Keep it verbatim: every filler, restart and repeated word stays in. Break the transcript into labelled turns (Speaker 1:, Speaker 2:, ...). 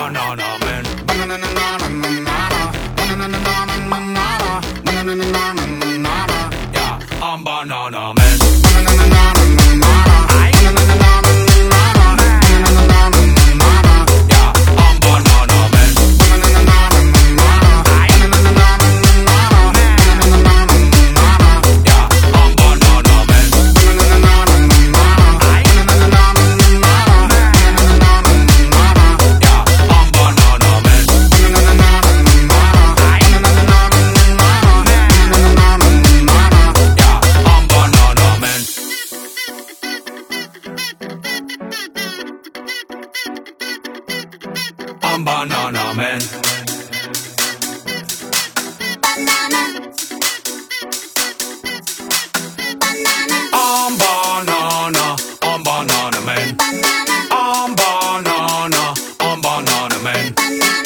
Speaker 1: banana man. Yeah, I'm banana man. Yeah, I'm banana man. Yeah, I'm banana man. Yeah, I'm banana man. Yeah, I'm banana man. I'm banana man. I'm banana, I'm banana man. I'm banana, I'm banana man.